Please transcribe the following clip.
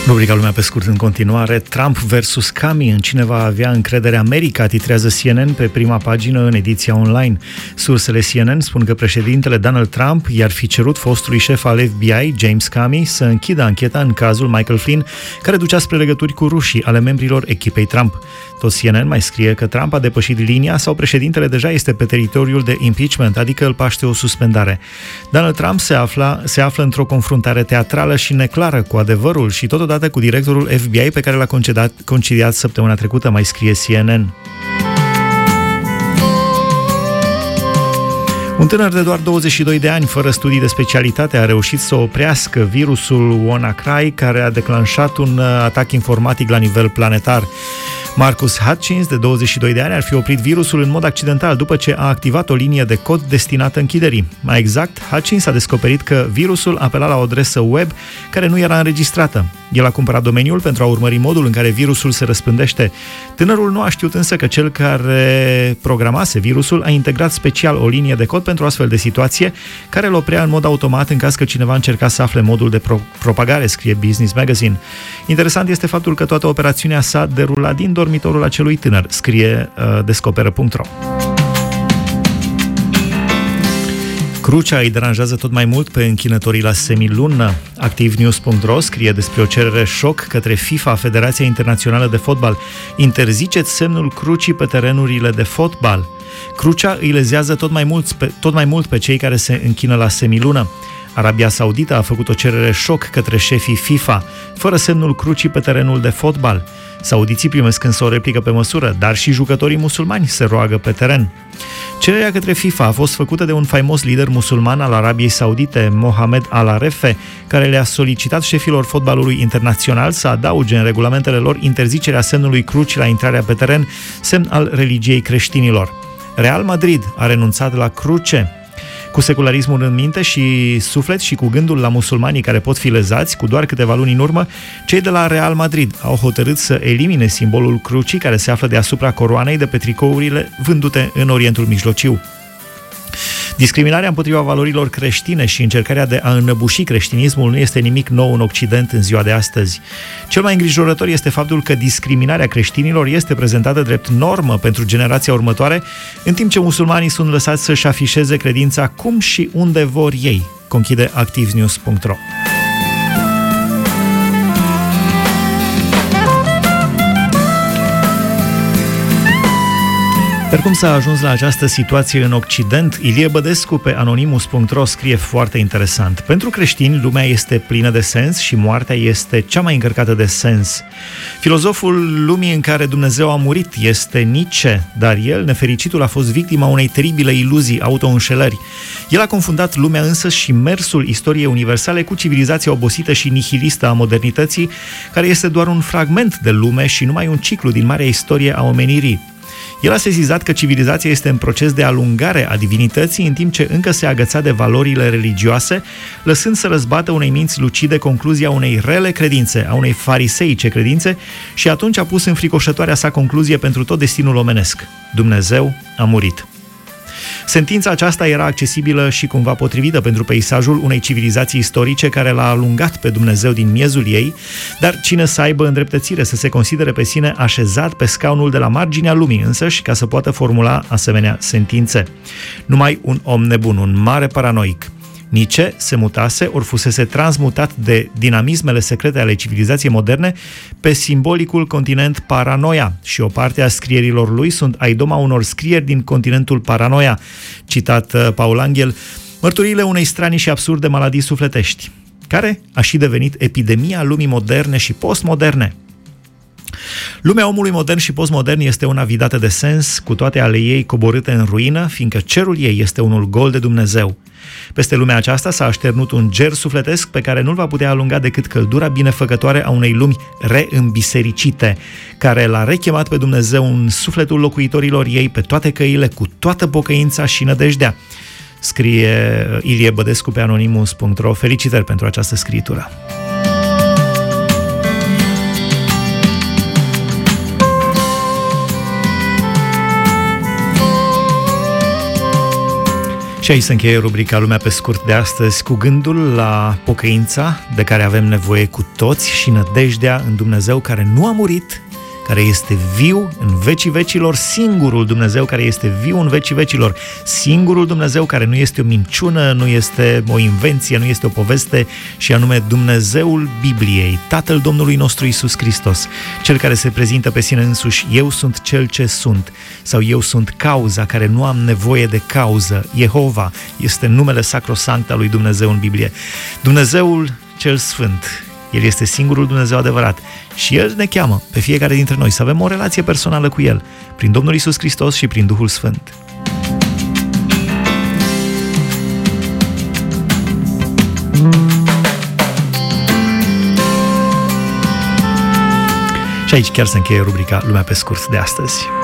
Rubrica Lumea pe scurt în continuare. Trump versus Kami, în cine va avea încredere America, titrează CNN pe prima pagină în ediția online. Sursele CNN spun că președintele Donald Trump i-ar fi cerut fostului șef al FBI, James Comey, să închidă ancheta în cazul Michael Flynn, care ducea spre legături cu rușii ale membrilor echipei Trump. Tot CNN mai scrie că Trump a depășit linia sau președintele deja este pe teritoriul de impeachment, adică îl paște o suspendare. Donald Trump se află într-o confruntare teatrală și neclară cu adevărul și totodată cu directorul FBI pe care l-a concediat săptămâna trecută, mai scrie CNN. Un tânăr de doar 22 de ani, fără studii de specialitate, a reușit să oprească virusul WannaCry, care a declanșat un atac informatic la nivel planetar. Marcus Hutchins, de 22 de ani, ar fi oprit virusul în mod accidental după ce a activat o linie de cod destinată închiderii. Mai exact, Hutchins a descoperit că virusul apela la o adresă web care nu era înregistrată. El a cumpărat domeniul pentru a urmări modul în care virusul se răspândește. Tânărul nu a știut însă că cel care programase virusul a integrat special o linie de cod pentru astfel de situație, care îl oprea în mod automat în caz că cineva încerca să afle modul de propagare, scrie Business Magazine. Interesant este faptul că toată operațiunea s-a derulat din dormitorul acelui tânăr, scrie Descoperă.ro. Crucea îi deranjează tot mai mult pe închinătorii la semilună. ActiveNews.ro scrie despre o cerere șoc către FIFA, Federația Internațională de Fotbal. Interziceți semnul crucii pe terenurile de fotbal. Crucea îi lezează tot mai mult pe cei care se închină la semilună. Arabia Saudită a făcut o cerere șoc către șefii FIFA, fără semnul crucii pe terenul de fotbal. Saudiții primesc însă o replică pe măsură, dar și jucătorii musulmani se roagă pe teren. Cererea către FIFA a fost făcută de un faimos lider musulman al Arabiei Saudite, Mohamed Al-Arefe, care le-a solicitat șefilor fotbalului internațional să adauge în regulamentele lor interzicerea semnului cruci la intrarea pe teren, semn al religiei creștinilor. Real Madrid a renunțat la cruce. Cu secularismul în minte și suflet și cu gândul la musulmanii care pot fi lezați, cu doar câteva luni în urmă, cei de la Real Madrid au hotărât să elimine simbolul crucii care se află deasupra coroanei de pe tricourile vândute în Orientul Mijlociu. Discriminarea împotriva valorilor creștine și încercarea de a înăbuși creștinismul nu este nimic nou în Occident în ziua de astăzi. Cel mai îngrijorător este faptul că discriminarea creștinilor este prezentată drept normă pentru generația următoare, în timp ce musulmanii sunt lăsați să-și afișeze credința cum și unde vor ei, conchide ActiveNews.ro. Dar cum s-a ajuns la această situație în Occident? Ilie Bădescu pe Anonymous.ro scrie foarte interesant. Pentru creștini, lumea este plină de sens și moartea este cea mai încărcată de sens. Filozoful lumii în care Dumnezeu a murit este Nietzsche, dar el, nefericitul, a fost victima unei teribile iluzii, autoînșelări. El a confundat lumea însă și mersul istoriei universale cu civilizația obosită și nihilistă a modernității, care este doar un fragment de lume și numai un ciclu din marea istorie a omenirii. El a sesizat că civilizația este în proces de alungare a divinității, în timp ce încă se agăța de valorile religioase, lăsând să răzbată unei minți lucide concluzia unei rele credințe, a unei fariseice credințe, și atunci a pus înfricoșătoarea sa concluzie pentru tot destinul omenesc. Dumnezeu a murit. Sentința aceasta era accesibilă și cumva potrivită pentru peisajul unei civilizații istorice care l-a alungat pe Dumnezeu din miezul ei, dar cine să aibă îndreptățire să se considere pe sine așezat pe scaunul de la marginea lumii însăși ca să poată formula asemenea sentințe? Numai un om nebun, un mare paranoic. Nietzsche se mutase, ori fusese transmutat de dinamismele secrete ale civilizației moderne pe simbolicul continent Paranoia și o parte a scrierilor lui sunt aidoma unor scrieri din continentul Paranoia. Citat Paul Angel, mărturiile unei stranii și absurde maladii sufletești, care a și devenit epidemia lumii moderne și postmoderne. Lumea omului modern și postmodern este una vidată de sens, cu toate ale ei coborâte în ruină, fiindcă cerul ei este unul gol de Dumnezeu. Peste lumea aceasta s-a așternut un ger sufletesc pe care nu-l va putea alunga decât căldura binefăcătoare a unei lumi reîmbisericite, care l-a rechemat pe Dumnezeu în sufletul locuitorilor ei pe toate căile, cu toată pocăința și nădejdea. Scrie Ilie Bădescu pe Anonymous.ro. Felicitări pentru această scritură. Și aici se încheie rubrica Lumea pe scurt de astăzi cu gândul la pocăința de care avem nevoie cu toți și nădejdea în Dumnezeu care nu a murit, care este viu în vecii vecilor, singurul Dumnezeu care este viu în vecii vecilor, singurul Dumnezeu care nu este o minciună, nu este o invenție, nu este o poveste, și anume Dumnezeul Bibliei, Tatăl Domnului nostru Iisus Hristos, Cel care se prezintă pe sine însuși: eu sunt cel ce sunt, sau eu sunt cauza care nu am nevoie de cauză. Jehova este numele sacrosanct al lui Dumnezeu în Biblie. Dumnezeul cel Sfânt, El este singurul Dumnezeu adevărat și El ne cheamă pe fiecare dintre noi să avem o relație personală cu El, prin Domnul Iisus Hristos și prin Duhul Sfânt. Și aici chiar se încheie rubrica Lumea pe scurt de astăzi.